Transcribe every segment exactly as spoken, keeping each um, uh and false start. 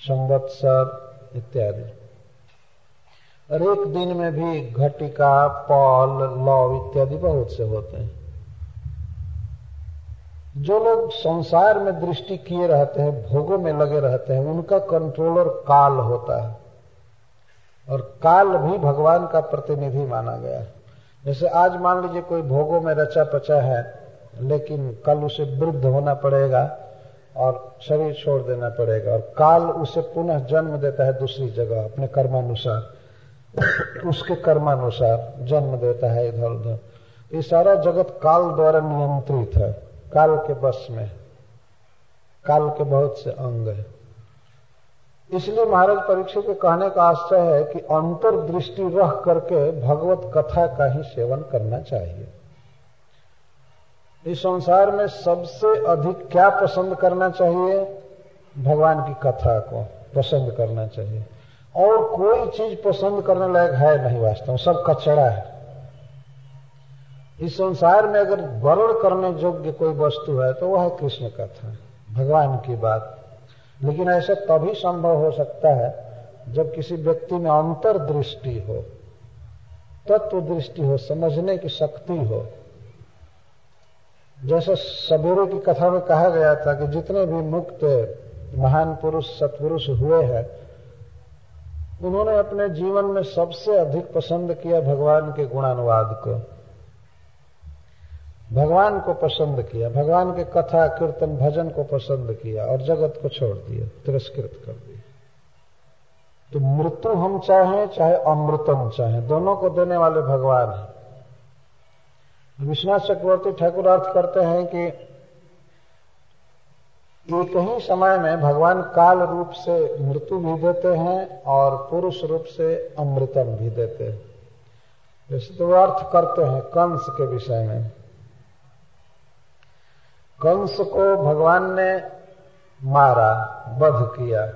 संवत्सर इत्यादि। और एक दिन में भी घटिका, पौल, लौ इत्यादि बहुत से होते हैं। जो लोग संसार में दृष्टि किए रहते हैं, भोगों में लगे रहते हैं, उनका कंट्रोलर काल होता है। और काल भी भगवान का प्रतिनिधि माना गया है। जैसे आज मान लीजिए कोई भोगों में रचा पचा है, लेकिन कल उसे वृद्ध होना पड़ेगा और शरीर छोड़ देना पड़ेगा, और काल उसे पुनः जन्म देता है दूसरी जगह अपने कर्मानुसार, उसके कर्मानुसार जन्म देता है इधर उधर। ये सारा जगत काल द्वारा नियंत्रित है, काल के बस में, काल के बहुत से अंग है। इसलिए महाराज परीक्षित के कहने का आशय है कि अंतर्दृष्टि रह करके भगवत कथा का ही सेवन करना चाहिए। इस संसार में सबसे अधिक क्या पसंद करना चाहिए? भगवान की कथा को पसंद करना चाहिए। और कोई चीज पसंद करने लायक है नहीं, वास्तव में सब कचरा है। इस संसार में अगर वर्ण करने योग्य कोई वस्तु है तो वह है कृष्ण कथा, भगवान की बात। लेकिन ऐसा तभी संभव हो सकता है जब किसी व्यक्ति में अंतर्दृष्टि हो, तत्व दृष्टि हो, समझने की शक्ति हो। जैसे सवेरे की कथा में कहा गया था कि जितने भी मुक्त महान पुरुष सत्पुरुष हुए हैं, उन्होंने अपने जीवन में सबसे अधिक पसंद किया भगवान के गुणानुवाद को, भगवान को पसंद किया, भगवान के कथा कीर्तन भजन को पसंद किया और जगत को छोड़ दिया, तिरस्कृत कर दिया। तो मृत्यु हम चाहें चाहे अमृतम चाहें, दोनों को देने वाले भगवान हैं। विश्वनाथ चक्रवर्ती ठाकुर अर्थ करते हैं कि एक ही समय में भगवान काल रूप से मृत्यु भी देते हैं और पुरुष रूप से अमृतम भी देते हैं। जैसे तो अर्थ करते हैं कंस के विषय में। कंस को भगवान ने मारा, वध किया,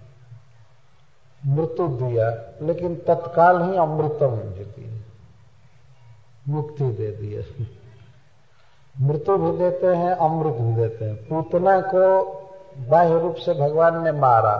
मृत्यु दिया, लेकिन तत्काल ही अमृतम भी दिया, मुक्ति दे दिए। मृत्यु भी देते हैं, अमृत भी देते हैं। पूतना को बाह्य रूप से भगवान ने मारा,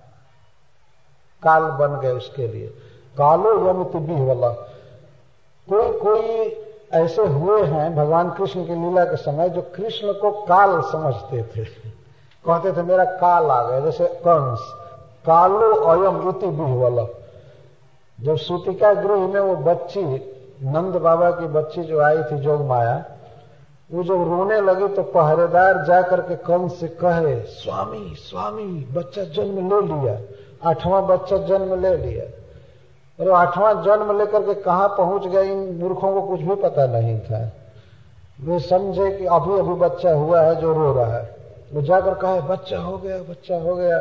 काल बन गए उसके लिए, कालो यमिति बिहवला। कोई कोई ऐसे हुए हैं भगवान कृष्ण की लीला के समय जो कृष्ण को काल समझते थे, कहते थे मेरा काल आ गया। जैसे कंस, कालो अयम इति बिहवला। जब सूतिका गृह में वो बच्ची, नंद बाबा की बच्ची जो आई थी जोग माया, वो जब रोने लगी तो पहरेदार जाकर के कंस से कहे, स्वामी स्वामी बच्चा जन्म ले लिया, आठवां बच्चा जन्म ले लिया। और आठवां जन्म लेकर के कहां पहुंच गए, इन मूर्खों को कुछ भी पता नहीं था। वे समझे कि अभी अभी बच्चा हुआ है जो रो रहा है। वो जाकर कहे बच्चा हो गया, बच्चा हो गया।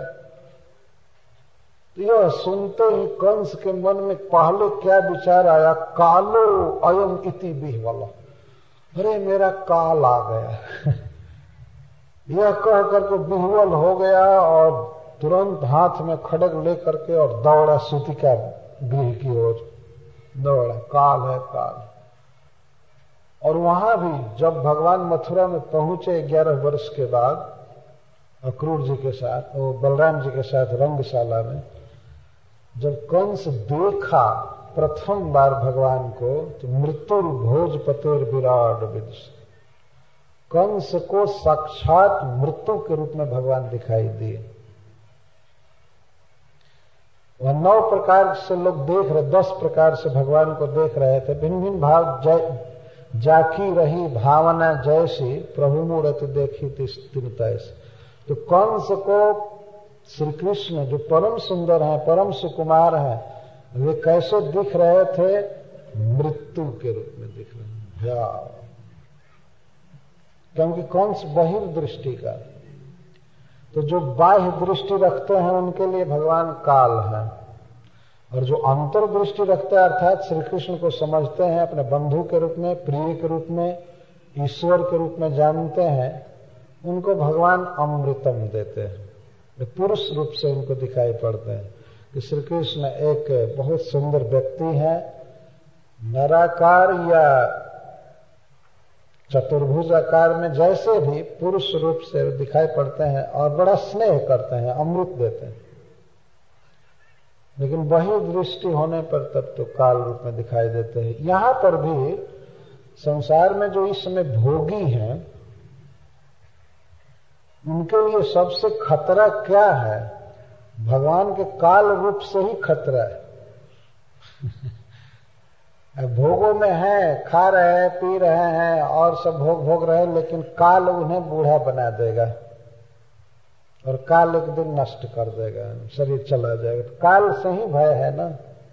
तो यह सुनते ही कंस के मन में पहले क्या विचार आया, कालो अयम इति बिहवला, अरे मेरा काल आ गया। यह कह करके बिहवल हो गया और तुरंत हाथ में खड्ग लेकर के और दौड़ा सूतिका गृह की ओर दौड़ा, काल है काल। और वहां भी जब भगवान मथुरा में पहुंचे ग्यारह वर्ष के बाद अक्रूर जी के साथ, वो बलराम जी के साथ रंगशाला में, जब कंस देखा प्रथम बार भगवान को, तो मृत्युर भोजपतिर विराट विदुष, कंस को साक्षात मृत्यु के रूप में भगवान दिखाई दिए। वह नौ प्रकार से लोग देख रहे, दस प्रकार से भगवान को देख रहे थे। भिन्न भिन्न भाव, जय जाकी रही भावना जैसी प्रभु मूर्त देखी तीन तैस। तो कंस को श्री कृष्ण जो परम सुंदर हैं, परम सुकुमार हैं, वे कैसे दिख रहे थे? मृत्यु के रूप में दिख रहे हैं, क्योंकि कंस बहिर्दृष्टि का। तो जो बाह्य दृष्टि रखते हैं उनके लिए भगवान काल है, और जो अंतर्दृष्टि रखते हैं अर्थात श्री कृष्ण को समझते हैं अपने बंधु के रूप में, प्रिय के रूप में, ईश्वर के रूप में जानते हैं, उनको भगवान अमृतम देते हैं। पुरुष रूप से उनको दिखाई पड़ते हैं कि श्री कृष्ण एक बहुत सुंदर व्यक्ति है, नराकार या चतुर्भुज आकार में, जैसे भी पुरुष रूप से दिखाई पड़ते हैं और बड़ा स्नेह करते हैं, अमृत देते हैं। लेकिन वही दृष्टि होने पर तब तो काल रूप में दिखाई देते हैं। यहां पर भी संसार में जो इस समय भोगी हैं, उनके लिए सबसे खतरा क्या है? भगवान के काल रूप से ही खतरा है। भोगों में हैं, खा रहे हैं, पी रहे हैं और सब भोग भोग रहे हैं, लेकिन काल उन्हें बूढ़ा बना देगा और काल एक दिन नष्ट कर देगा, शरीर चला जाएगा। तो काल से ही भय है ना।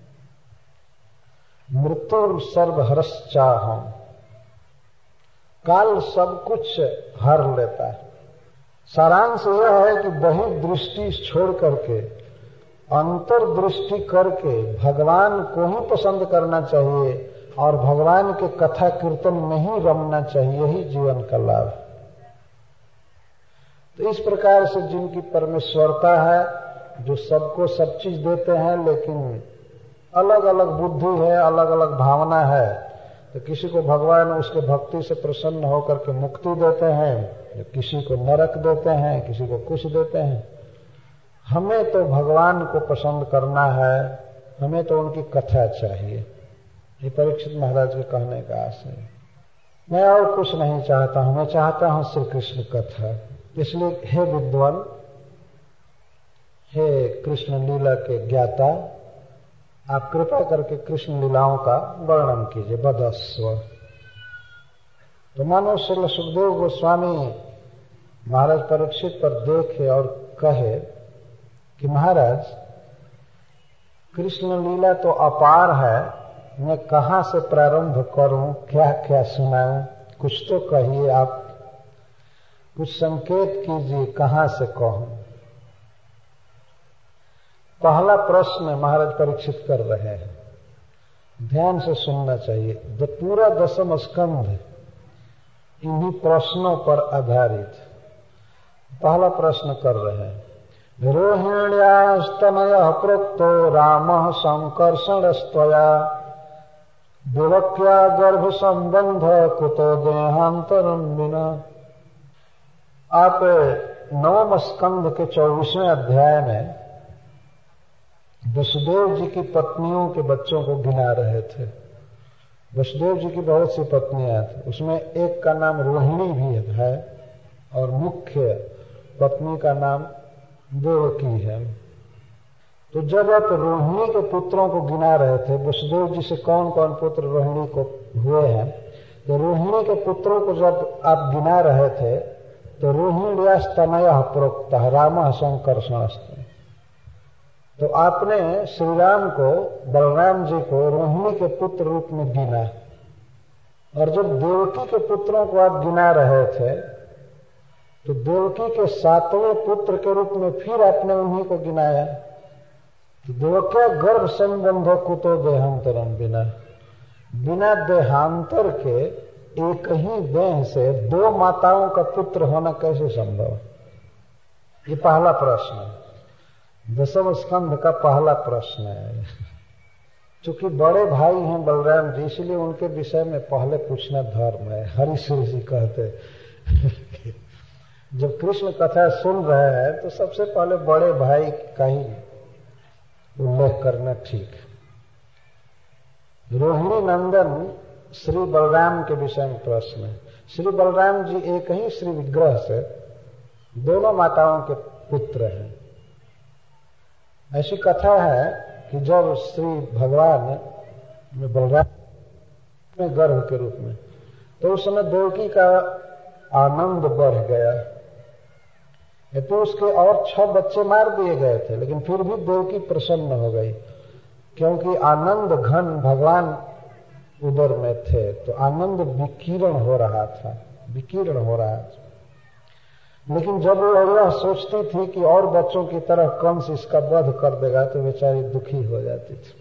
मृत्यु सर्वहरश्चाहम, काल सब कुछ हर लेता है। सारांश यह है कि वही दृष्टि छोड़ करके, अंतर्दृष्टि करके भगवान को ही पसंद करना चाहिए और भगवान के कथा कीर्तन में ही रमना चाहिए, यही जीवन का लाभ। तो इस प्रकार से जिनकी परमेश्वरता है, जो सबको सब चीज देते हैं, लेकिन अलग अलग बुद्धि है, अलग अलग भावना है, तो किसी को भगवान उसके भक्ति से प्रसन्न होकर के मुक्ति देते हैं, किसी को नरक देते हैं, किसी को कुछ देते हैं। हमें तो भगवान को पसंद करना है, हमें तो उनकी कथा चाहिए। ये परीक्षित महाराज के कहने का आशय। मैं और कुछ नहीं चाहता हूं, मैं चाहता हूं श्री कृष्ण कथा। इसलिए हे विद्वान, हे कृष्ण लीला के ज्ञाता, आप कृपा करके कृष्ण लीलाओं का वर्णन कीजिए, बदस्व। तो मानो श्री सुखदेव गोस्वामी महाराज परीक्षित पर देखे और कहे कि महाराज, कृष्ण लीला तो अपार है, मैं कहां से प्रारंभ करूं, क्या क्या सुनाऊं, कुछ तो कहिए आप, कुछ संकेत कीजिए, कहां से कहूं। पहला प्रश्न महाराज परीक्षित कर रहे हैं, ध्यान से सुनना चाहिए। द पूरा दसम स्कंध इन्हीं प्रश्नों पर आधारित। पहला प्रश्न कर रहे हैं, रोहिण्यास्तनयः प्रोक्तो रामः संकर्षणस्त्वया देवक्या गर्भ संबंध कुतो देहांतरम विना। आप नवम स्कंध के चौबीसवें अध्याय में वसुदेव जी की पत्नियों के बच्चों को गिना रहे थे। वसुदेव जी की बहुत सी पत्नियां थी, उसमें एक का नाम रोहिणी भी है और मुख्य पत्नी का नाम देवकी है। तो जब आप रोहिणी के पुत्रों को गिना रहे थे, वसुदेव जी से कौन कौन पुत्र रोहिणी को हुए हैं, तो रोहिणी के पुत्रों को जब आप गिना रहे थे तो रोहिण्यास्तनयः प्रोक्तः रामः संकर्षणस्तु। तो आपने श्री राम को, बलराम जी को रोहिणी के पुत्र रूप में गिना, और जब देवकी के पुत्रों को आप गिना रहे थे तो देवकी के सातवें पुत्र के रूप में फिर आपने उन्हीं को गिनाया। तो देवक्या गर्भ संबंध कुतो देहांतरम बिना, बिना देहांतर के एक ही देह से दो माताओं का पुत्र होना कैसे संभव? ये पहला प्रश्न है, दसम स्कंध का पहला प्रश्न है। चूंकि बड़े भाई हैं बलराम जी, इसलिए उनके विषय में पहले पूछना धर्म है। हरिश्री जी कहते जब कृष्ण कथा सुन रहे हैं तो सबसे पहले बड़े भाई का ही उल्लेख करना ठीक है। रोहिणी नंदन श्री बलराम के विषय में प्रश्न है। श्री बलराम जी एक ही श्री विग्रह से दोनों माताओं के पुत्र हैं। ऐसी कथा है कि जब श्री भगवान बलराम में गर्भ के रूप में, तो उस समय देवकी का आनंद बढ़ गया। तो उसके और छह बच्चे मार दिए गए थे, लेकिन फिर भी देवकी प्रसन्न हो गई, क्योंकि आनंद घन भगवान उदर में थे। तो आनंद विकीर्ण हो रहा था, विकीर्ण हो रहा था। लेकिन जब वो यह सोचती थी कि और बच्चों की तरह कंस इसका वध कर देगा, तो बेचारी दुखी हो जाती थी।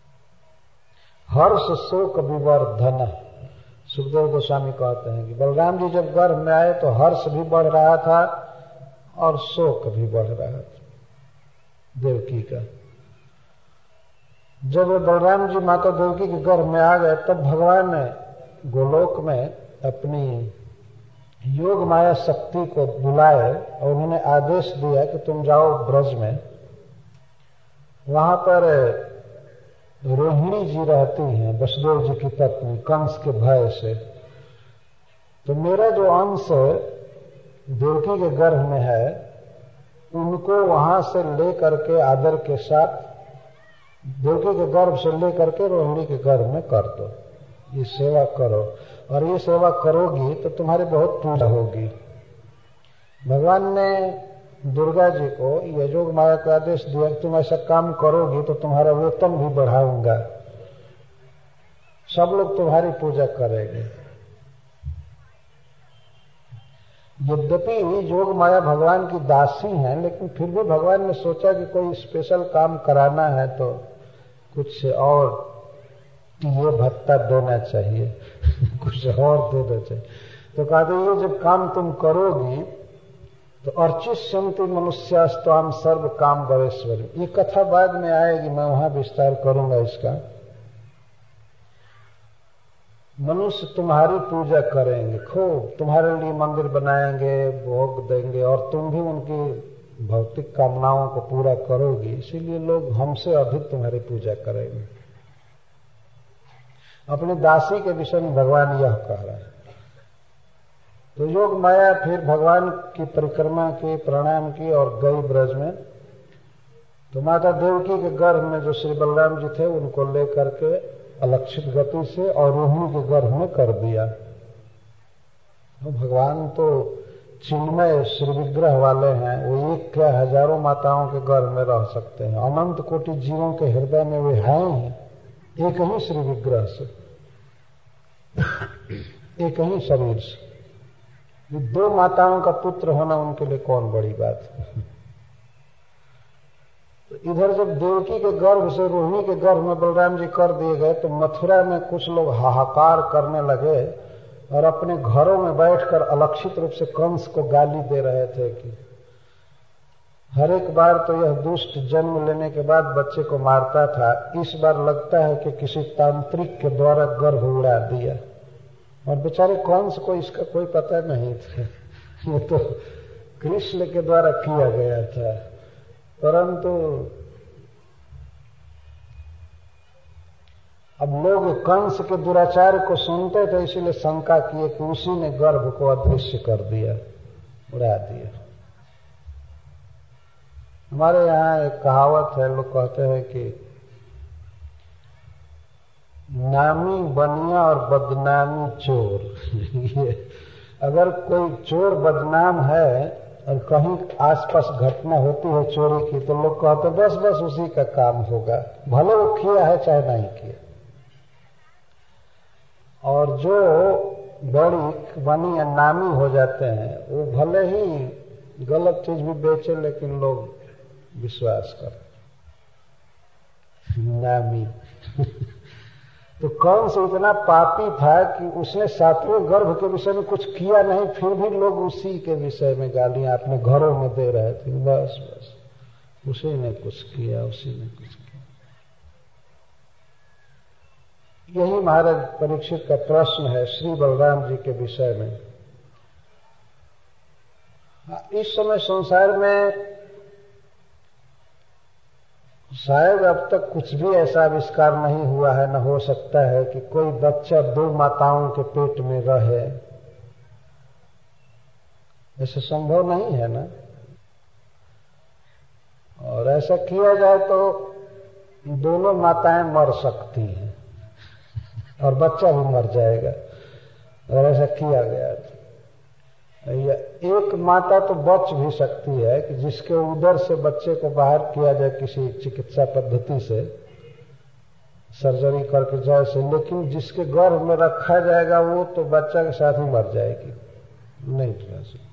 हर्ष शोक विवर्धन, सुखदेव गोस्वामी कहते हैं कि बलराम जी जब गर्भ में आए तो हर्ष भी बढ़ रहा था और शोक भी बढ़ रहा था देवकी का। जब बलराम जी माता देवकी के गर्भ में आ गए, तब भगवान ने गोलोक में अपनी योग माया शक्ति को बुलाए और उन्होंने आदेश दिया कि तुम जाओ ब्रज में वहां पर रोहिणी जी रहती हैं, वसुदेव जी की पत्नी, कंस के भय से। तो मेरा जो अंश देवकी के गर्भ में है, उनको वहां से ले करके आदर के साथ देवकी के गर्भ से ले करके रोहिणी के गर्भ में कर दो। ये सेवा करो, और ये सेवा करोगी तो तुम्हारी बहुत पूजा होगी। भगवान ने दुर्गा जी को ये योग माया का आदेश दिया कि तुम ऐसा काम करोगी तो तुम्हारा वेतन भी बढ़ाऊंगा, सब लोग तुम्हारी पूजा करेंगे। यद्यपि योग माया भगवान की दासी हैं, लेकिन फिर भी भगवान ने सोचा कि कोई स्पेशल काम कराना है तो कुछ और ये भत्ता देना चाहिए कुछ और देना चाहिए। तो कहते ये जब काम तुम करोगी तो अर्चिष्यन्ति मनुष्यास्त्वाम सर्व काम भवेश्वरी। ये कथा बाद में आएगी, मैं वहां विस्तार करूंगा इसका। मनुष्य तुम्हारी पूजा करेंगे, खूब तुम्हारे लिए मंदिर बनाएंगे, भोग देंगे, और तुम भी उनकी भौतिक कामनाओं को पूरा करोगी, इसीलिए लोग हमसे अधिक तुम्हारी पूजा करेंगे। अपनी दासी के विषय में भगवान यह कह रहा है। तो योग माया फिर भगवान की परिक्रमा की, प्रणाम की और गई ब्रज में। तो माता देवकी के गर्भ में जो श्री बलराम जी थे उनको लेकर के अलक्षित गति से और रोहिणी के गर्भ में कर दिया। तो भगवान तो चिन्मय श्री विग्रह वाले हैं, वो एक क्या हजारों माताओं के गर्भ में रह सकते हैं। अनंत कोटि जीवों के हृदय में वे हैं ही एक ही श्री विग्रह से, एक ही शरीर से। दो माताओं का पुत्र होना उनके लिए कौन बड़ी बात है। तो इधर जब देवकी के गर्भ से रोहिणी के गर्भ में बलराम जी कर दिए गए तो मथुरा में कुछ लोग हाहाकार करने लगे और अपने घरों में बैठकर अलक्षित रूप से कंस को गाली दे रहे थे कि हर एक बार तो यह दुष्ट जन्म लेने के बाद बच्चे को मारता था, इस बार लगता है कि किसी तांत्रिक के द्वारा गर्भ उड़ा दिया। और बेचारे कंस को इसका कोई पता नहीं था, ये तो कृष्ण के द्वारा किया गया था। परंतु अब लोग कंस के दुराचार को सुनते थे, इसीलिए शंका किए कि उसी ने गर्भ को अदृश्य कर दिया, उड़ा दिया। हमारे यहाँ एक कहावत है, लोग कहते हैं कि नामी बनिया और बदनामी चोर। ये अगर कोई चोर बदनाम है और कहीं आसपास घटना होती है चोरी की, तो लोग कहते बस बस उसी का काम होगा, भले वो किया है चाहे नहीं किया। और जो बड़ी बनी या नामी हो जाते हैं, वो भले ही गलत चीज भी बेचे, लेकिन लोग विश्वास करते नामी। तो कंस इतना पापी था कि उसने सातवें गर्भ के विषय में कुछ किया नहीं, फिर भी लोग उसी के विषय में गालियां अपने घरों में दे रहे थे। बस बस उसी ने कुछ किया, उसी ने कुछ किया। यही महाराज परीक्षित का प्रश्न है श्री बलराम जी के विषय में। इस समय संसार में शायद अब तक कुछ भी ऐसा आविष्कार नहीं हुआ है, न हो सकता है कि कोई बच्चा दो माताओं के पेट में रहे। ऐसा संभव नहीं है ना। और ऐसा किया जाए तो दोनों माताएं मर सकती हैं और बच्चा भी मर जाएगा, और ऐसा किया गया था। एक माता तो बच भी सकती है कि जिसके उदर से बच्चे को बाहर किया जाए किसी चिकित्सा पद्धति से, सर्जरी करके जाए से, लेकिन जिसके गर्भ में रखा जाएगा वो तो बच्चा के साथ ही मर जाएगी, नहीं रह सकती।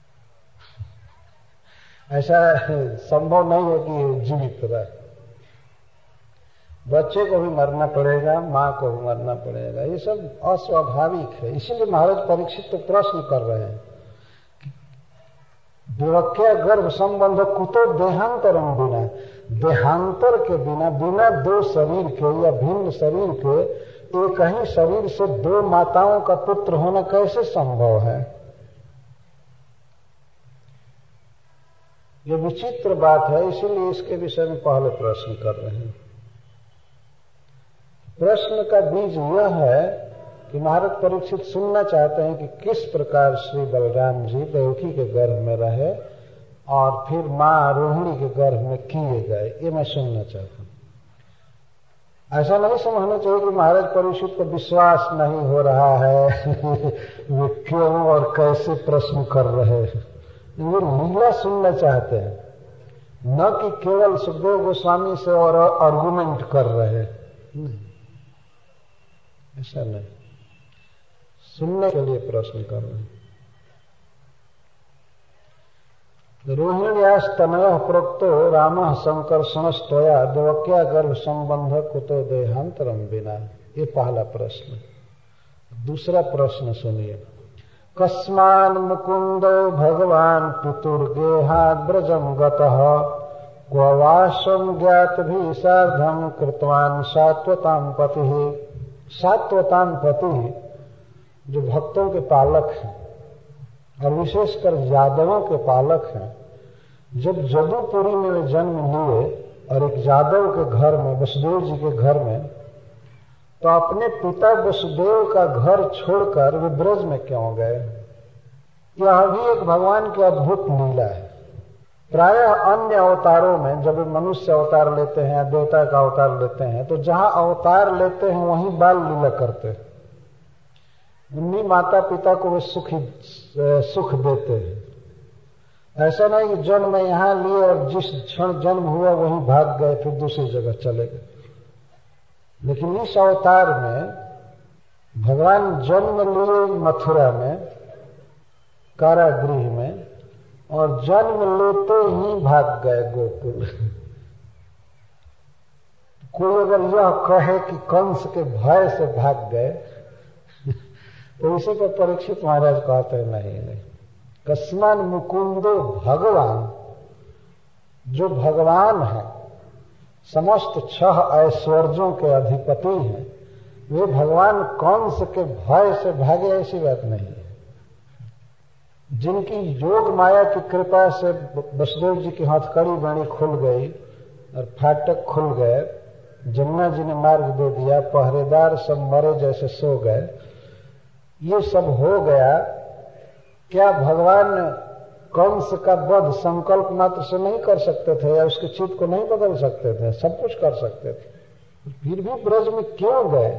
ऐसा संभव नहीं है कि जीवित रहे। बच्चे को भी मरना पड़ेगा, मां को भी मरना पड़ेगा, ये सब अस्वाभाविक है। इसीलिए महाराज परीक्षित तो प्रश्न कर रहे हैं, देवक्या गर्भ संबंध कुतो देहांतरम बिना, देहांतर के बिना, बिना दो शरीर के या भिन्न शरीर के एक ही शरीर से दो माताओं का पुत्र होना कैसे संभव है। ये विचित्र बात है, इसीलिए इसके विषय में पहले प्रश्न कर रहे हैं। प्रश्न का बीज यह है कि महाराज परीक्षित सुनना चाहते हैं कि किस प्रकार श्री बलराम जी देवकी के गर्भ में रहे और फिर मां रोहिणी के गर्भ में किए गए, ये मैं सुनना चाहता हूं। ऐसा नहीं समझना चाहिए कि महाराज परीक्षित को विश्वास नहीं हो रहा है वे क्यों और कैसे प्रश्न कर रहे हैं। वो लीला सुनना चाहते हैं, न कि केवल सुखदेव गोस्वामी से और आर्गुमेंट कर रहे हैं। ऐसा नहीं, सुनने के लिए प्रश्न कर रहे हैं। रोहिण्यास तनय प्रोक्तो रामः संकर्षणस्तया देवक्या गर्भ संबंध कुतो देहांतरम बिना। ये पहला प्रश्न। दूसरा प्रश्न सुनिए। कस्मान मुकुंदो भगवान पितुर्गेहाद ब्रजम गतः क्व वासं ज्ञात भी सार्धम कृतवान सात्वतां पति। सात्वतां पति जो भक्तों के पालक हैं और विशेषकर यादवों के पालक हैं, जब जदुपुरी में वे जन्म लिए और एक यादव के घर में, वसुदेव जी के घर में, तो अपने पिता वसुदेव का घर छोड़कर वे ब्रज में क्यों गए? यह भी एक भगवान की अद्भुत लीला है। प्रायः अन्य अवतारों में जब वे मनुष्य अवतार लेते हैं, देवता का अवतार लेते हैं, तो जहां अवतार लेते हैं वहीं बाल लीला करते हैं। उन्हीं माता पिता को वे सुख सुख देते हैं। ऐसा नहीं कि जन्म यहां लिए और जिस क्षण जन्म हुआ वहीं भाग गए, फिर दूसरी जगह चले गए। लेकिन इस अवतार में भगवान जन्म लिए मथुरा में, कारागृह में, और जन्म लेते ही भाग गए गोकुल। कोई अगर यह कहे कि कंस के भय से भाग गए तो इसी पर परीक्षित महाराज कहते हैं नहीं नहीं। कस्मान मुकुंदो भगवान, जो भगवान है, समस्त छह ऐश्वर्यों के अधिपति हैं, वे भगवान कंस के भय से भागे, ऐसी बात नहीं है। जिनकी योग माया की कृपा से वसुदेव जी की हथकड़ी बाणी खुल गई और फाटक खुल गए, जमुना जी ने मार्ग दे दिया, पहरेदार सब मरे जैसे सो गए, ये सब हो गया। क्या भगवान कंस का वध संकल्प मात्र से नहीं कर सकते थे या उसके चित्त को नहीं बदल सकते थे? सब कुछ कर सकते थे। फिर भी ब्रज में क्यों गए?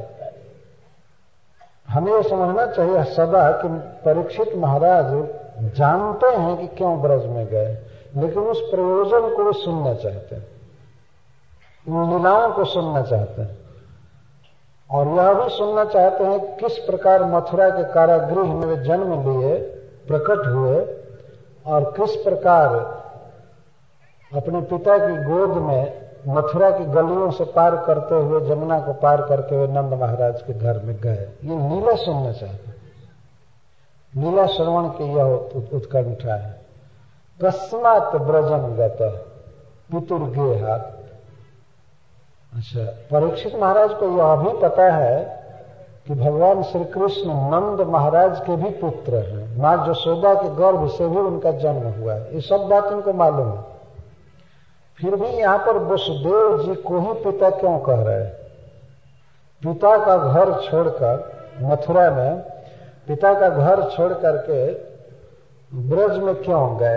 हमें यह समझना चाहिए सदा कि परीक्षित महाराज जानते हैं कि क्यों ब्रज में गए, लेकिन उस प्रयोजन को वो सुनना चाहते हैं, उन लीलाओं को सुनना चाहते हैं, और यह भी सुनना चाहते हैं किस प्रकार मथुरा के कारागृह में वे जन्म लिए, प्रकट हुए, और किस प्रकार अपने पिता की गोद में मथुरा की गलियों से पार करते हुए, जमुना को पार करके हुए नंद महाराज के घर में गए। ये लीला सुनना चाहते हैं, लीला श्रवण की यह उत्कंठा है। कस्मात ब्रजम गतः पितुर्गेहात्। अच्छा, परीक्षित महाराज को यह भी पता है कि भगवान श्री कृष्ण नंद महाराज के भी पुत्र हैं, मां यशोदा के गर्भ से भी उनका जन्म हुआ है, ये सब बात उनको मालूम है। फिर भी यहां पर वसुदेव जी को ही पिता क्यों कह रहे हैं? पिता का घर छोड़कर मथुरा में, पिता का घर छोड़ करके ब्रज में क्यों गए?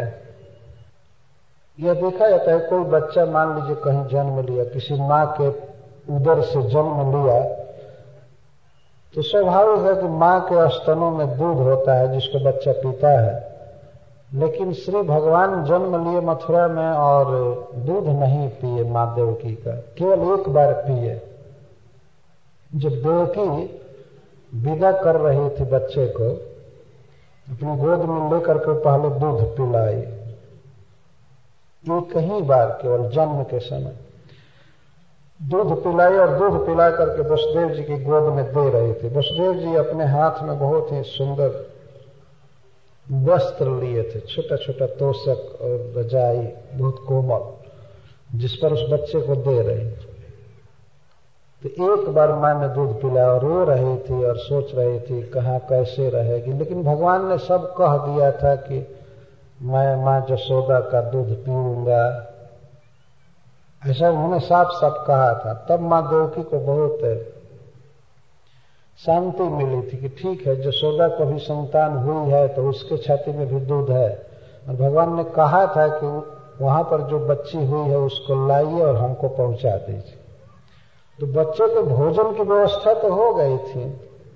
यह देखा जाता है, कोई बच्चा मान लीजिए कहीं जन्म लिया, किसी मां के उदर से जन्म लिया, तो स्वाभाविक है कि मां के स्तनों में दूध होता है जिसको बच्चा पीता है। लेकिन श्री भगवान जन्म लिए मथुरा में और दूध नहीं पिए मां देवकी का, केवल एक बार पिए। जब देवकी विदा कर रही थी बच्चे को, अपनी गोद में लेकर के पहले दूध पिलाई, एक ही बार केवल जन्म के समय दूध पिलाई, और दूध पिला करके वसुदेव जी की गोद में दे रही थी। वसुदेव जी अपने हाथ में बहुत ही सुंदर वस्त्र लिए थे, छोटा छोटा तोशक और रजाई बहुत कोमल, जिस पर उस बच्चे को दे रही थी। तो एक बार मां ने दूध पिलाया और रो रही थी और सोच रही थी कहाँ कैसे रहेगी, लेकिन भगवान ने सब कह दिया था कि मैं माँ जसोदा का दूध पीऊंगा, ऐसा उन्होंने साफ साफ कहा था। तब माँ देवकी को बहुत शांति मिली थी कि ठीक है, जसोदा को भी संतान हुई है तो उसके छाती में भी दूध है, और भगवान ने कहा था कि वहां पर जो बच्ची हुई है उसको लाइए और हमको पहुंचा दीजिए। तो बच्चे के भोजन की व्यवस्था तो हो गई थी।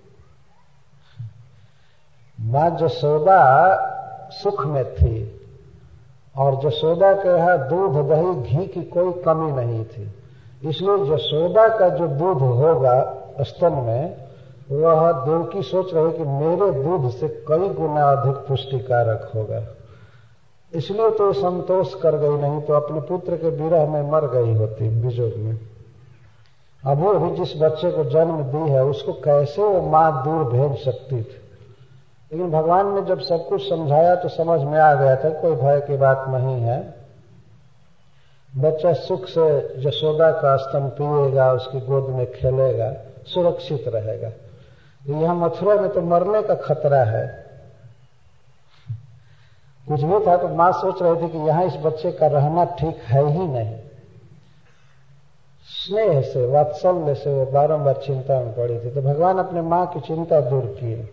माँ जसोदा सुख में थी और जसोदा के यहाँ दूध दही घी की कोई कमी नहीं थी, इसलिए जसोदा का जो दूध होगा स्तन में, वह देवकी सोच रहे कि मेरे दूध से कई गुना अधिक पुष्टिकारक होगा, इसलिए तो संतोष कर गई, नहीं तो अपने पुत्र के विरह में मर गई होती विजोग में। अभी अभी जिस बच्चे को जन्म दी है उसको कैसे वो माँ दूर भेज सकती थी। लेकिन भगवान ने जब सब कुछ समझाया तो समझ में आ गया था कोई भय की बात नहीं है, बच्चा सुख से यशोदा का स्तन पिएगा, उसकी गोद में खेलेगा, सुरक्षित रहेगा। यहाँ मथुरा में तो मरने का खतरा है। कुछ भी था तो माँ सोच रही थी कि यहाँ इस बच्चे का रहना ठीक है ही नहीं। स्नेह से, वात्सल्य से वो बारंबार चिंता में पड़ी थी, तो भगवान अपने माँ की चिंता दूर किए।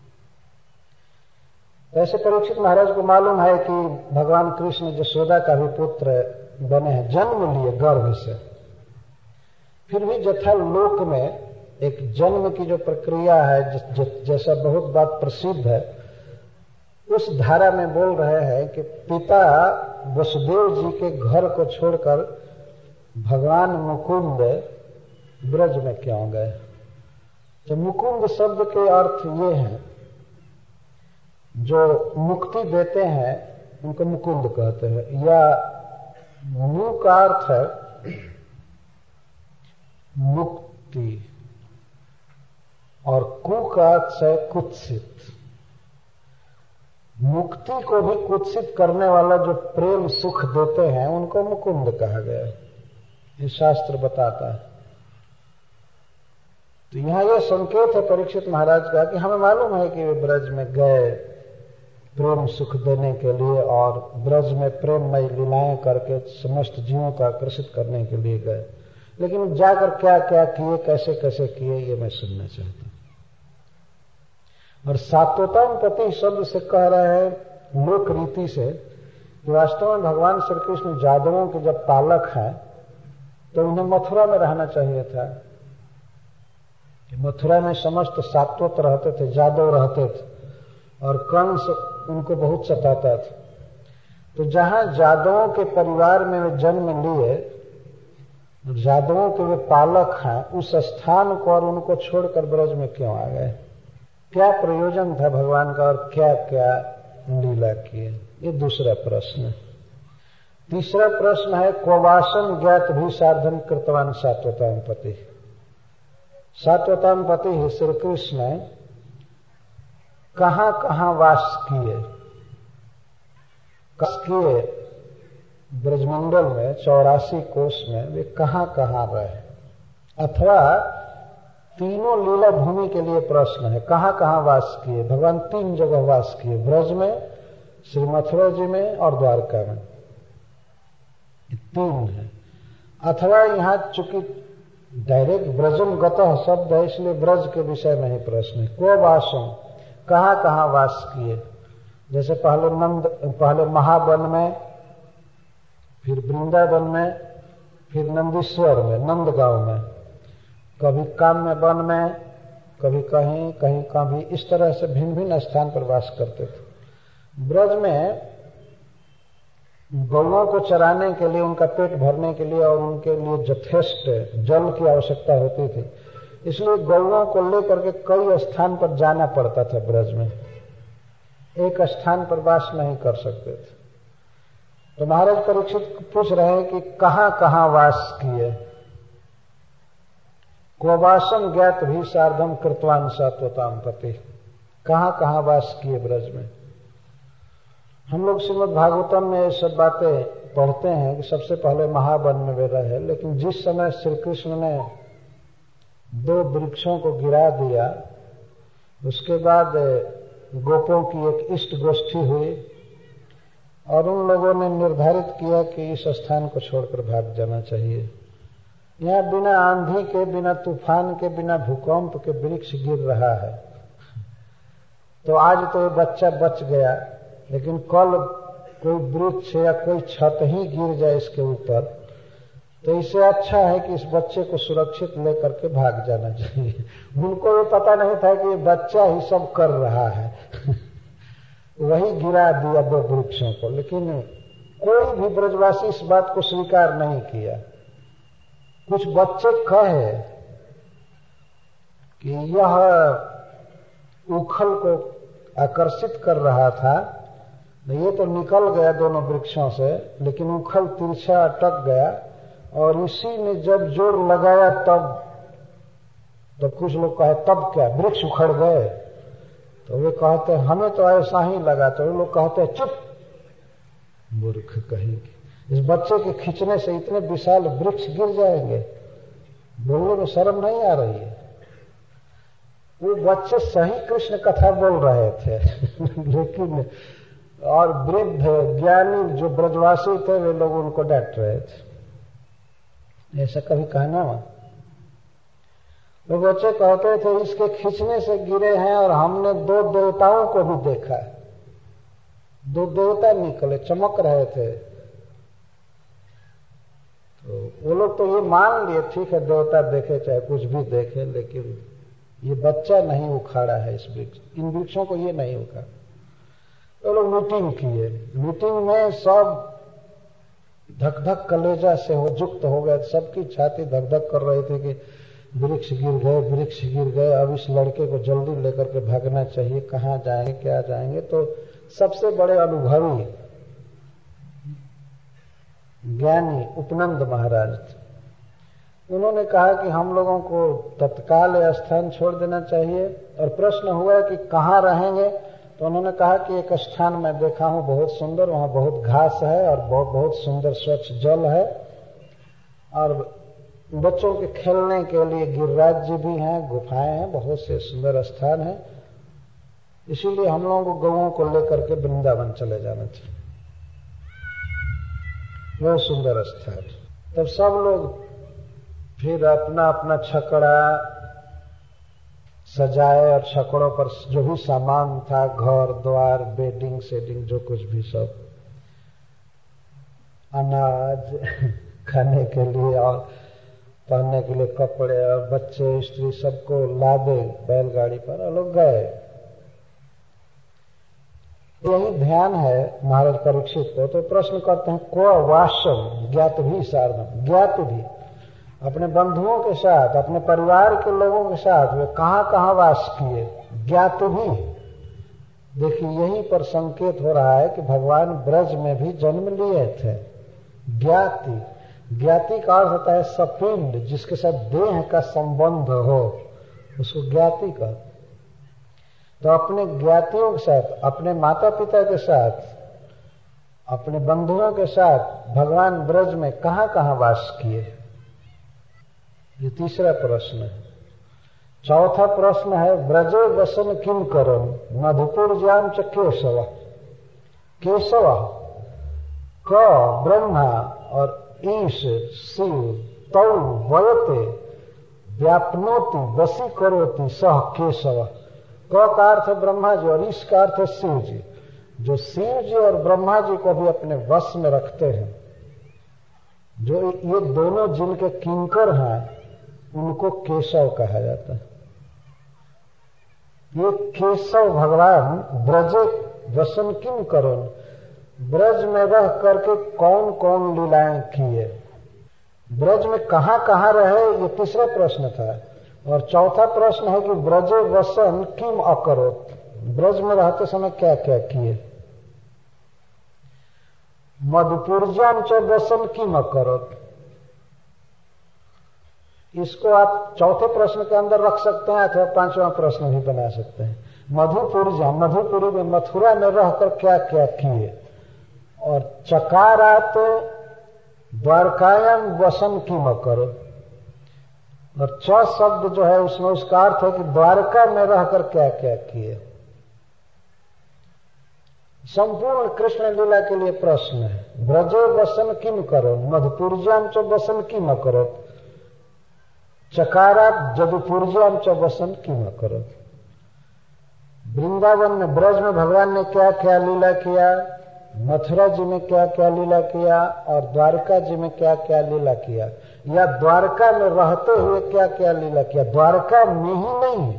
ऐसे परीक्षित महाराज को मालूम है कि भगवान कृष्ण यशोदा का भी पुत्र बने हैं, जन्म लिए गर्भ से। फिर भी जथा लोक में एक जन्म की जो प्रक्रिया है, जैसा बहुत बात प्रसिद्ध है, उस धारा में बोल रहे हैं कि पिता वसुदेव जी के घर को छोड़कर भगवान मुकुंद ब्रज में क्यों गए। तो मुकुंद शब्द के अर्थ ये हैं, जो मुक्ति देते हैं उनको मुकुंद कहते हैं, या मु का अर्थ है मुक्ति और कु का अर्थ है कुत्सित। मुक्ति को भी कुत्सित करने वाला जो प्रेम सुख देते हैं उनको मुकुंद कहा गया, ये शास्त्र बताता है। तो यहां यह संकेत है परीक्षित महाराज का कि हमें मालूम है कि वे ब्रज में गए प्रेम सुख देने के लिए, और ब्रज में प्रेममय लीलाएं करके समस्त जीवों को आकर्षित करने के लिए गए, लेकिन जाकर क्या क्या किए, कैसे कैसे किए, ये मैं सुनना चाहता हूं। और सात्वतम पति शब्द से कह रहे हैं लोक रीति से, वास्तव में भगवान श्री कृष्ण जादवों के जब पालक हैं तो उन्हें मथुरा में रहना चाहिए था। मथुरा में समस्त सात्वत रहते थे, जादव रहते थे, और कंस उनको बहुत सताता था। तो जहां जादवों के परिवार में वे जन्म लिए, जादवों के वे पालक हैं, उस स्थान को और उनको छोड़कर ब्रज में क्यों आ गए? क्या प्रयोजन था भगवान का और क्या क्या लीला किए? ये दूसरा प्रश्न है। तीसरा प्रश्न है, क्ववासम ज्ञात भी सार्धम कृतवान सात्वताम पति। सात्वताम पति श्री कृष्ण कहां कहां वास किए? किए ब्रजमंडल में चौरासी कोष में वे कहां कहां रहे, अथवा तीनों लीला भूमि के लिए प्रश्न है, कहां कहां वास किए? भगवान तीन जगह वास किए, ब्रज में, श्री मथुरा जी में और द्वारका में, तीन है। अथवा यहां चूंकि डायरेक्ट ब्रजम गतः शब्द है इसलिए ब्रज के विषय में ही प्रश्न है। को वासम, कहां कहां वास किए? जैसे पहले नंद पहले महावन में, फिर वृंदावन में, फिर नंदीश्वर में, नंदगांव में, कभी काम्य वन में, कभी कहीं कहीं कभी, इस तरह से भिन्न भिन्न स्थान पर वास करते थे। ब्रज में गौओं को चराने के लिए, उनका पेट भरने के लिए और उनके लिए यथेष्ट जल की आवश्यकता होती थी, इसलिए गौओं को लेकर के कई स्थान पर जाना पड़ता था। ब्रज में एक स्थान पर वास नहीं कर सकते थे। तो महाराज परीक्षित पूछ रहे हैं कि कहां कहां वास किए? क्ववासम ज्ञात भी सार्धम कृतवान सात्वताम पति, कहां कहां वास किए ब्रज में? हम लोग श्रीमद् भागवतम में ये सब बातें पढ़ते हैं कि सबसे पहले महावन में वे रहे, लेकिन जिस समय श्री कृष्ण ने दो वृक्षों को गिरा दिया, उसके बाद गोपों की एक इष्ट गोष्ठी हुई, और उन लोगों ने निर्धारित किया कि इस स्थान को छोड़कर भाग जाना चाहिए। यहाँ बिना आंधी के, बिना तूफान के, बिना भूकंप के वृक्ष गिर रहा है। तो आज तो ये बच्चा बच गया, लेकिन कल कोई वृक्ष या कोई छत ही गिर जाए इसके ऊपर, तो इससे अच्छा है कि इस बच्चे को सुरक्षित लेकर के भाग जाना चाहिए। उनको ये पता नहीं था कि ये बच्चा ही सब कर रहा है। वही गिरा दिया दो वृक्षों को, लेकिन कोई भी ब्रजवासी इस बात को स्वीकार नहीं किया। कुछ बच्चे कहे कि यह उखल को आकर्षित कर रहा था, ये तो निकल गया दोनों वृक्षों से, लेकिन उखल तिरछा अटक गया और इसी ने जब जोर लगाया तब तो कुछ लोग कहे तब क्या वृक्ष उखड़ गए? तो वे कहते हमें तो ऐसा ही लगा। तो वे लोग कहते चुप, मूर्ख कहेंगे, इस बच्चे के खींचने से इतने विशाल वृक्ष गिर जाएंगे, बोलने में शर्म नहीं आ रही है? वो बच्चे सही कृष्ण कथा बोल रहे थे। लेकिन और वृद्ध ज्ञानी जो ब्रजवासी थे वे लोग उनको डांट रहे थे। ऐसा कभी कहना मत। वो बच्चे कहते थे इसके खींचने से गिरे हैं और हमने दो देवताओं को भी देखा। दो देवता निकले, चमक रहे थे। तो वो लोग तो ये मान लिए ठीक है देवता देखे चाहे कुछ भी देखे, लेकिन ये बच्चा नहीं उखाड़ा है इस वृक्ष, इन वृक्षों को ये नहीं उखाड़ा। तो लोग मीटिंग किए। मीटिंग में सब धक धक कलेजा से हो युक्त हो गए, सबकी छाती धक धक कर रही थी कि वृक्ष गिर गए, वृक्ष गिर गए, अब इस लड़के को जल्दी लेकर के भागना चाहिए, कहाँ जाएंगे क्या जाएंगे। तो सबसे बड़े अनुभवी ज्ञानी उपनंद महाराज थे। उन्होंने कहा कि हम लोगों को तत्काल यह स्थान छोड़ देना चाहिए। और प्रश्न हुआ कि कहाँ रहेंगे? तो उन्होंने कहा कि एक स्थान मैं देखा हूँ बहुत सुंदर, वहाँ बहुत घास है और बहुत बहुत सुंदर स्वच्छ जल है और बच्चों के खेलने के लिए गिरिराज भी हैं, गुफाएं हैं, बहुत से सुंदर स्थान है। इसीलिए हम लोगों को गौओं को लेकर के वृंदावन चले जाना चाहिए, बहुत सुंदर स्थान। तब सब लोग फिर अपना अपना छकड़ा सजाए और छकड़ों पर जो भी सामान था, घर द्वार, बेडिंग सेडिंग, जो कुछ भी, सब अनाज खाने के लिए और पहनने के लिए कपड़े और बच्चे स्त्री सबको लादे बैलगाड़ी पर और लोग गए। यही ध्यान है महाराज परीक्षित को। तो प्रश्न करते हैं को वासम ज्ञात भी सार्धम, ज्ञात भी अपने बंधुओं के साथ, अपने परिवार के लोगों के साथ वे कहाँ कहाँ वास किए, ज्ञात भी। देखिए यहीं पर संकेत हो रहा है कि भगवान ब्रज में भी जन्म लिए थे। ज्ञाति, ज्ञाति का अर्थ होता है सपिंड, जिसके साथ देह का संबंध हो, उसको ज्ञाति का। तो अपने ज्ञातियों के साथ, अपने माता पिता के साथ, अपने बंधुओं के साथ भगवान ब्रज में कहाँ कहाँ वास किए, ये तीसरा प्रश्न है। चौथा प्रश्न है ब्रजे वसन किम करम मधुपुर जाम च केशव, केशव क ब्रह्मा और ईश शिव तौ वयते व्यापनोति वसी करोति सह केशव। क का अर्थ है ब्रह्मा जी और ईश का अर्थ है शिव जी, जो शिव जी और ब्रह्मा जी को भी अपने वश में रखते हैं। जो ये दोनों जिनके किंकर हैं उनको केशव कहा जाता है। ये केशव भगवान ब्रजे वसन किम करो, ब्रज में रह करके कौन कौन लीलाएं किए, ब्रज में कहां कहां रहे, ये तीसरा प्रश्न था। और चौथा प्रश्न है कि ब्रजे वसन किम अकरोत, ब्रज में रहते समय क्या क्या किए। मधुपुरजाम च वसन किम अकरोत, इसको आप चौथे प्रश्न के अंदर रख सकते हैं अथवा पांचवा प्रश्न भी बना सकते हैं। मधुपुरजाम, मधुपुरी में मथुरा में रहकर क्या क्या किए। और चकारात द्वारकायम वसन किम करो, और च शब्द जो है उसमें उसका अर्थ है कि द्वारका में रहकर क्या क्या किए। संपूर्ण कृष्ण लीला के लिए प्रश्न है। ब्रजे वसन किम करो, मधुपुर्जाम च वसन किम करो, चकारात जदुपुर्जाम च वसन किम करो। वृंदावन में, ब्रज में भगवान ने क्या क्या लीला किया, मथुरा जी में क्या क्या लीला किया, और द्वारका जी में क्या क्या लीला किया, या द्वारका में रहते हुए क्या क्या लीला किया। द्वारका में ही नहीं,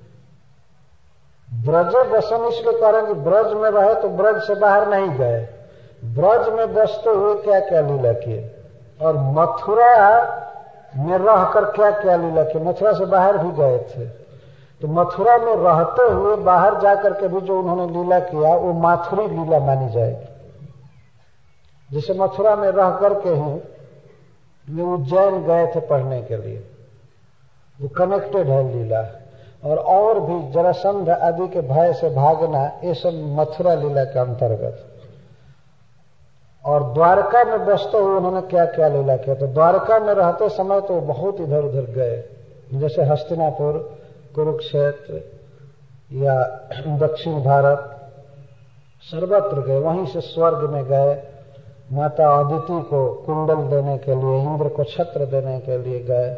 ब्रज वसन इसलिए कह रहे हैं कि ब्रज में रहे तो ब्रज से बाहर नहीं गए, ब्रज में बसते हुए क्या क्या लीला किए, और मथुरा में रहकर क्या क्या लीला किए। मथुरा से बाहर भी गए थे, तो मथुरा में रहते हुए बाहर जाकर के भी जो उन्होंने लीला किया वो माथुरी लीला मानी जाएगी। जैसे मथुरा में रह करके ही वे उज्जैन गए थे पढ़ने के लिए, वो कनेक्टेड है लीला। और और भी जरासंध आदि के भय से भागना, ये सब मथुरा लीला के अंतर्गत। और द्वारका में बसते हुए उन्होंने क्या क्या लीला किया, तो द्वारका में रहते समय तो बहुत इधर उधर गए, जैसे हस्तिनापुर, कुरुक्षेत्र या दक्षिण भारत, सर्वत्र गए। वहीं से स्वर्ग में गए, माता अदिति को कुंडल देने के लिए, इंद्र को छत्र देने के लिए गए।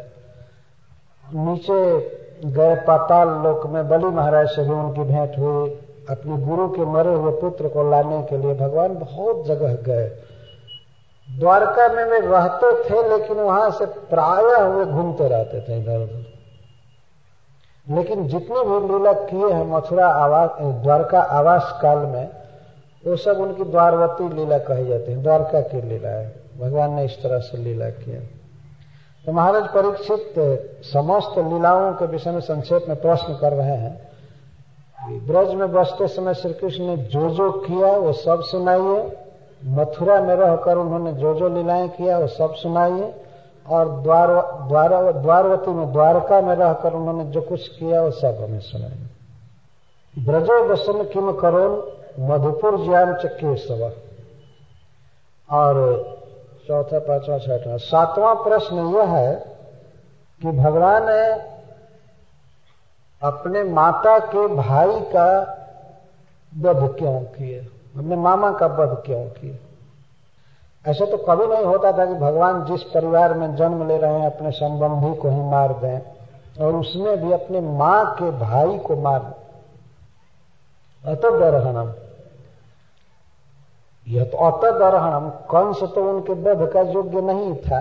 नीचे गए पाताल लोक में, बलि महाराज से भी उनकी भेंट हुई, अपने गुरु के मरे हुए पुत्र को लाने के लिए भगवान बहुत जगह गए। द्वारका में वे रहते थे, लेकिन वहां से प्रायः वे घूमते रहते थे इधर उधर। लेकिन जितनी भी लीला किए हैं मथुरा आवास, द्वारका आवास काल में, वो सब उनकी द्वारवती लीला कही जाती है, द्वारका की लीला है। भगवान ने इस तरह से लीला किया। तो महाराज परीक्षित समस्त लीलाओं के विषय में संक्षेप में प्रश्न कर रहे हैं। ब्रज में बसते समय श्री कृष्ण ने जो जो किया वो सब सुनाइए, मथुरा में रहकर उन्होंने जो जो लीलाएं किया वो सब सुनाइए, और द्वार द्वार द्वारवती में, द्वारका में रहकर उन्होंने जो कुछ किया वो सब हमें सुनाइए। ब्रजो वसन किम करोन मधुपुर ज्ञान च केशव। और चौथा, पांचवा, छठवां, सातवां प्रश्न यह है कि भगवान ने अपने माता के भाई का वध क्यों किए, अपने मामा का वध क्यों किए। ऐसा तो कभी नहीं होता था कि भगवान जिस परिवार में जन्म ले रहे हैं अपने संबंधी को ही मार दें, और उसमें भी अपने मां के भाई को मार दें। अतदर्हणम, यह तो अतदर्हणम, कंस तो उनके वध का योग्य नहीं था।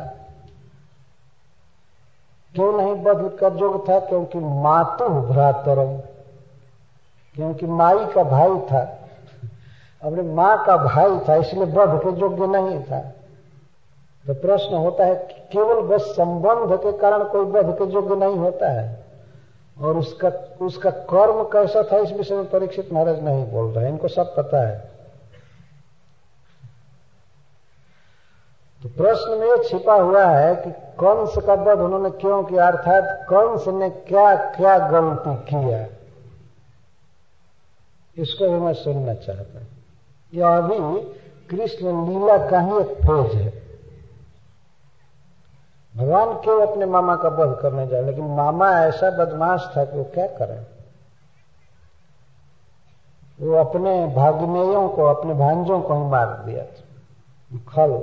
क्यों नहीं वध का योग्य था? क्योंकि मातु भ्रातरम, क्योंकि माई का भाई था, अपने मां का भाई था, इसलिए वध के योग्य नहीं था। तो प्रश्न होता है कि केवल बस संबंध के कारण कोई वध के योग्य नहीं होता है, और उसका उसका कर्म कैसा था इस विषय में परीक्षित महाराज नहीं बोल रहे, इनको सब पता है। तो प्रश्न में यह छिपा हुआ है कि कंस का वध उन्होंने क्यों किया, अर्थात कंस ने क्या क्या गलती किया, इसको भी मैं सुनना चाहता हूं। यह अभी कृष्ण लीला का ही एक फेज है। भगवान क्यों अपने मामा का वध करने जाए, लेकिन मामा ऐसा बदमाश था कि वो क्या करें। वो अपने भाग्नेयों को, अपने भांजों को ही मार दिया था। खल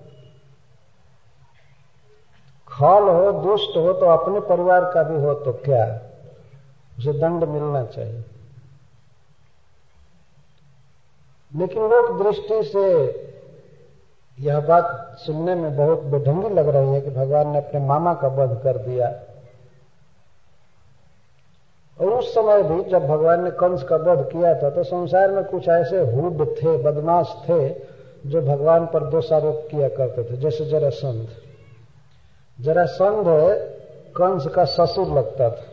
खल हो, दुष्ट हो तो अपने परिवार का भी हो तो क्या, उसे दंड मिलना चाहिए। लेकिन लोक दृष्टि से यह बात सुनने में बहुत बेढंगी लग रही है कि भगवान ने अपने मामा का वध कर दिया। और उस समय भी जब भगवान ने कंस का वध किया था तो संसार में कुछ ऐसे हुड थे, बदमाश थे, जो भगवान पर दोषारोप किया करते थे, जैसे जरासंध। जरासंध कंस का ससुर लगता था।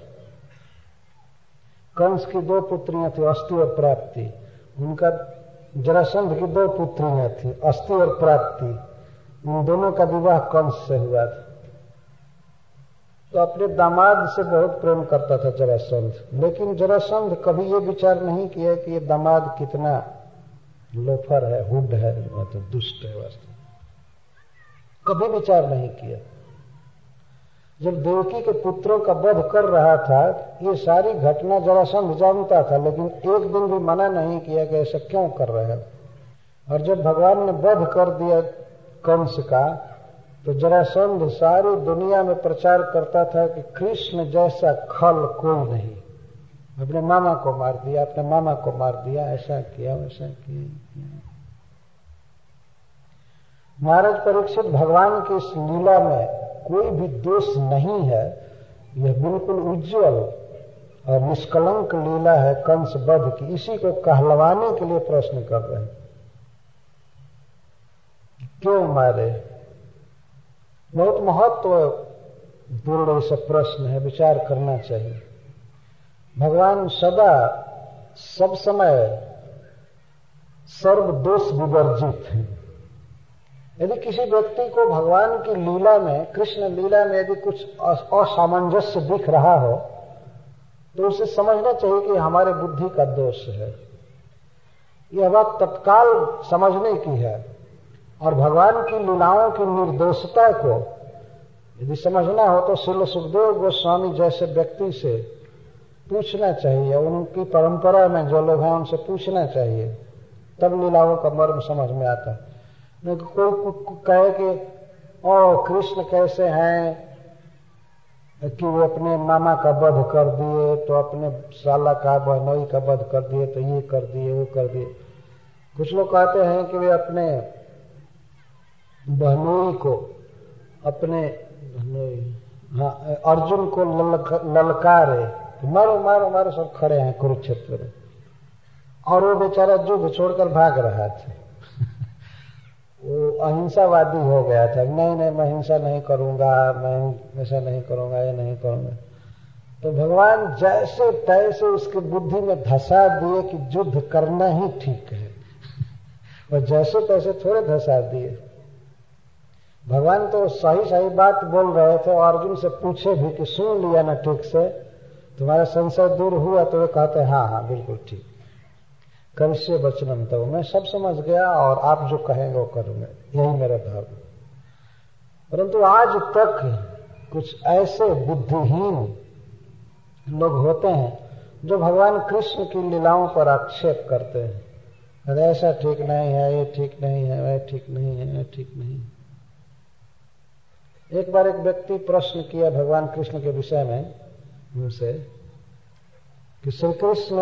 कंस की दो पुत्रियां थी, अस्थि और प्राप्ति। उनका जरासंध की दो पुत्रियां थी, अस्थि और प्राप्ति। उन दोनों का विवाह कंस से हुआ था। तो अपने दामाद से बहुत प्रेम करता था जरासंध, लेकिन जरासंध कभी ये विचार नहीं किया कि ये दामाद कितना लोफर है, हुड है, मतलब दुष्ट है। वास्तव कभी विचार नहीं किया। जब देवकी के पुत्रों का वध कर रहा था, ये सारी घटना जरासंध जानता था, लेकिन एक दिन भी मना नहीं किया कि ऐसा क्यों कर रहे हो। और जब भगवान ने वध कर दिया कंस का, तो जरासंध सारी दुनिया में प्रचार करता था कि कृष्ण जैसा खल कोई नहीं। अपने मामा को मार दिया, अपने मामा को मार दिया, ऐसा किया वैसा किया। महाराज परीक्षित, भगवान की इस लीला में कोई भी दोष नहीं है। यह बिल्कुल उज्जवल और निष्कलंक लीला है कंस वध की। इसी को कहलवाने के लिए प्रश्न कर रहे हैं, क्यों मारे। बहुत महत्वपूर्ण ऐसा प्रश्न है, विचार करना चाहिए। भगवान सदा सब समय सर्व दोष विवर्जित है। यदि किसी व्यक्ति को भगवान की लीला में, कृष्ण लीला में यदि कुछ असामंजस्य दिख रहा हो, तो उसे समझना चाहिए कि हमारे बुद्धि का दोष है। यह बात तत्काल समझने की है। और भगवान की लीलाओं की निर्दोषता को यदि समझना हो तो श्रील सुखदेव गोस्वामी जैसे व्यक्ति से पूछना चाहिए। उनकी परंपरा में जो लोग हैं उनसे पूछना चाहिए, तब लीलाओं का मर्म समझ में आता है। नहीं तो कोई कहे कि ओ कृष्ण कैसे हैं कि वो अपने मामा का वध कर दिए, तो अपने साला का बहनोई का वध कर दिए, तो ये कर दिए वो कर दिए। कुछ लोग कहते हैं कि वे अपने बहनोई को, अपने हाँ अर्जुन को ललकारे, मारो मारो मारो, सब खड़े हैं कुरुक्षेत्र में, और वो बेचारा युद्ध छोड़कर भाग रहा था। वो अहिंसावादी हो गया था। नहीं नहीं मैं हिंसा नहीं करूंगा, मैं ऐसा नहीं करूंगा, ये नहीं करूंगा। तो भगवान जैसे तैसे उसके बुद्धि में धसा दिए कि युद्ध करना ही ठीक है। और जैसे तैसे थोड़े धसा दिए। भगवान तो सही सही बात बोल रहे थे, और अर्जुन से पूछे भी कि सुन लिया ना ठीक से, तुम्हारा संशय दूर हुआ? तो वे कहते हाँ हाँ बिल्कुल ठीक, करिष्ये वचनम तव, मैं सब समझ गया और आप जो कहेंगे वो करूंगा, यही मेरा धर्म। परंतु आज तक कुछ ऐसे बुद्धिहीन लोग होते हैं जो भगवान कृष्ण की लीलाओं पर आक्षेप करते हैं। अरे ऐसा ठीक नहीं है, ये ठीक नहीं है, वह ठीक नहीं है, वह ठीक नहीं है। एक बार एक व्यक्ति प्रश्न किया भगवान कृष्ण के विषय में उनसे कि श्री कृष्ण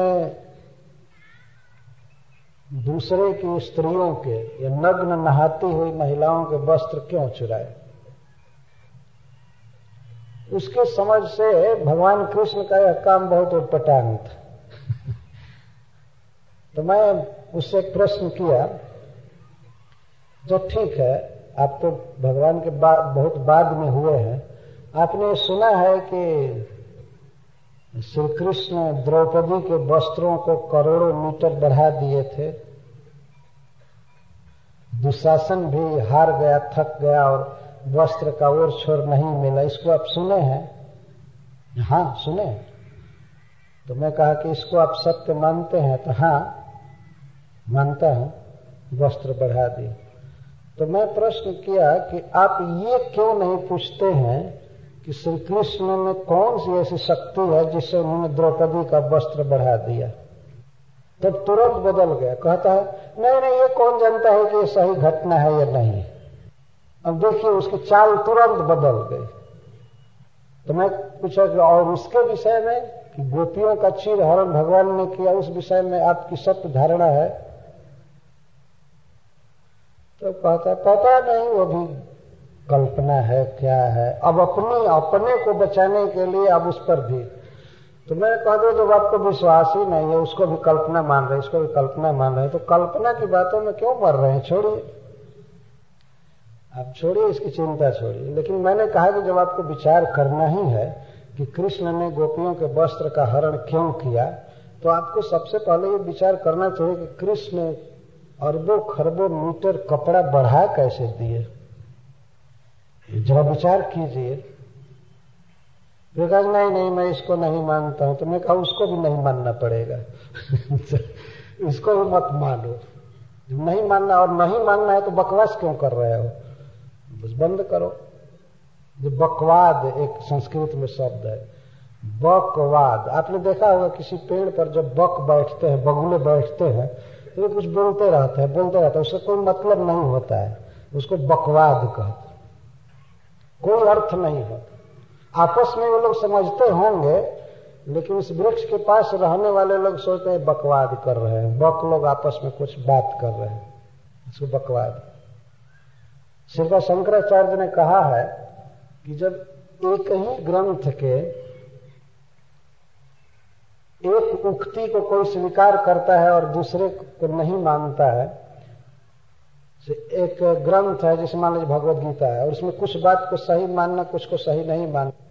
दूसरे की स्त्रियों के या नग्न नहाती हुई महिलाओं के वस्त्र क्यों चुराए। उसके समझ से भगवान कृष्ण का यह काम बहुत उटपटांग था। तो मैं उससे एक प्रश्न किया, जो ठीक है आप तो भगवान के बाद बहुत बाद में हुए हैं, आपने सुना है कि श्री कृष्ण द्रौपदी के वस्त्रों को करोड़ों मीटर बढ़ा दिए थे, दुशासन भी हार गया, थक गया और वस्त्र का ओर छोर नहीं मिला। इसको आप सुने हैं? हाँ सुने। तो मैं कहा कि इसको आप सत्य मानते हैं? तो हाँ मानता हूं, वस्त्र बढ़ा दिए। तो मैं प्रश्न किया कि आप ये क्यों नहीं पूछते हैं कि श्री कृष्ण में कौन सी ऐसी शक्ति है जिससे उन्होंने द्रौपदी का वस्त्र बढ़ा दिया। तब तो तुरंत बदल गया, कहता है नहीं नहीं ये कौन जानता है कि ये सही घटना है या नहीं। अब देखिए उसकी चाल तुरंत बदल गई। तो मैं पूछा कि और उसके विषय में कि गोपियों का चीर हरण भगवान ने किया, उस विषय में आपकी सत्य धारणा है? तो कहता पता नहीं, वो भी कल्पना है, क्या है। अब अपनी अपने को बचाने के लिए अब उस पर भी, तो मैं कह दो जब आपको विश्वास ही नहीं है, उसको भी कल्पना मान रहे, इसको भी कल्पना मान रहे, तो कल्पना की बातों में क्यों मर रहे हैं? छोड़िए, आप छोड़िए, इसकी चिंता छोड़िए। लेकिन मैंने कहा कि जब आपको विचार करना ही है कि कृष्ण ने गोपियों के वस्त्र का हरण क्यों किया, तो आपको सबसे पहले ये विचार करना चाहिए कि कृष्ण अरबों खरबों मीटर कपड़ा बढ़ा कैसे दिए। जरा विचार कीजिए। विकास नहीं नहीं मैं इसको नहीं मानता हूं। तो मैं कहा उसको भी नहीं मानना पड़ेगा। इसको भी मत मानो। नहीं मानना और नहीं मानना है तो बकवास क्यों कर रहे हो? बस बंद करो। जो बकवाद एक संस्कृत में शब्द है, बकवाद। आपने देखा होगा किसी पेड़ पर जब बक बैठते हैं, बगुले बैठते हैं, तो वे कुछ बोलते रहते हैं बोलते रहते हैं उसका कोई मतलब नहीं होता है, उसको बकवाद कहते हैं, कोई अर्थ नहीं होता। आपस में वो लोग समझते होंगे, लेकिन इस वृक्ष के पास रहने वाले लोग सोचते हैं बकवाद कर रहे हैं, बक लोग आपस में कुछ बात कर रहे हैं, इसको बकवाद। श्रील शंकराचार्य ने कहा है कि जब एक ही ग्रंथ के एक उक्ति को कोई स्वीकार करता है और दूसरे को नहीं मानता है, एक ग्रंथ है जिसे मान लीजिए भगवद गीता है, और उसमें कुछ बात को सही मानना, कुछ को सही नहीं मानना,